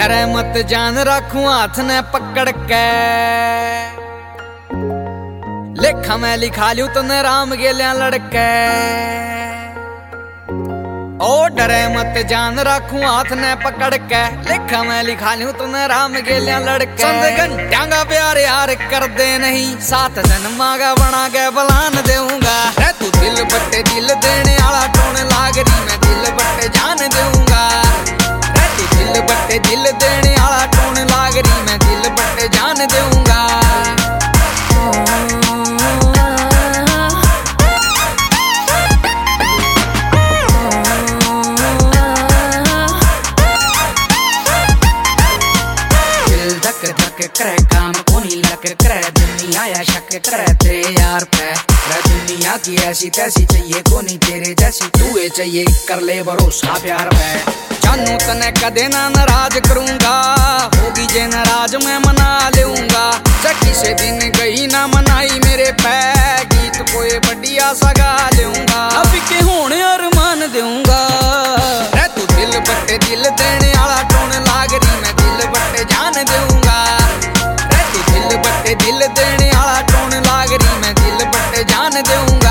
डरे मत जान रखूं हाथ ने पकड़ के, लेखा मैं लिखा लूं तने राम गेलिया लड़के। ओ डरे मत जान रखूं हाथ ने पकड़ के, लेखा मैं लिखा लूं तने राम गेलिया लड़के। संद घंटिया का प्यार यार कर दे नहीं, 7 जन्मा का बना के बलान देऊंगा। रे तू दिल बट्टे दिल देने वाला टोन लाग रही, मैं दिल बट्टे जान देऊंगा। रे तू दिल बट्टे दिल देने वाला टोन लाग रही, मैं दिल बट्टे जान देऊंगा। करे काम कोनी लक करे, दुनिया या शक करे तेरे यार पे। दुनिया की ऐसी तैसी चाहिए कोनी तेरे जैसी, तू ये चाहिए कर ले भरोसा प्यार पे। जानू तने कदे ना नाराज करूंगा, होगी जे नाराज मैं मना लूंगा। चक्की से दिन गई ना मनाई मेरे पे, गीत कोई बढ़िया सा गा लूंगा। अब के होने अरमान दूंगा। रे तू दिल बट्टे दिल देने वाला टोन लाग रही, मैं दिल बट्टे जान दूंगा। दिल बट्टे दिल देने वाला टोन लाग रही, मैं दिल बट्टे जान दूंगा।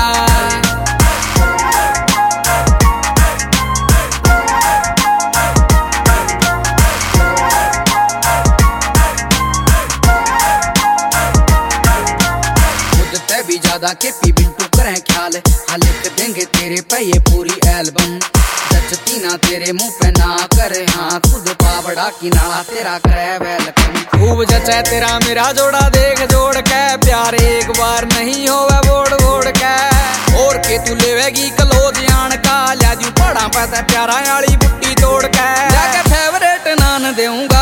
खुद ते भी ज्यादा केपी बिंटू करें ख्याल, हाँ लिख देंगे तेरे पे ये पूरी एल्बम। जचती ना तेरे मुंह पे ना करे हाँ, खुद पावड़ा की नाला तेरा करे वेलकम। खूब जचे तेरा मेरा जोड़ा देख जोड़ के, प्यार एक बार नहीं होवे बोड़ बोड़ के। और के तू लेवेगी कलोज आन का, ल्या दू पड़ा पैसा प्यारा वाली बुट्टी तोड़ के। जाके फेवरेट नान देऊंगा।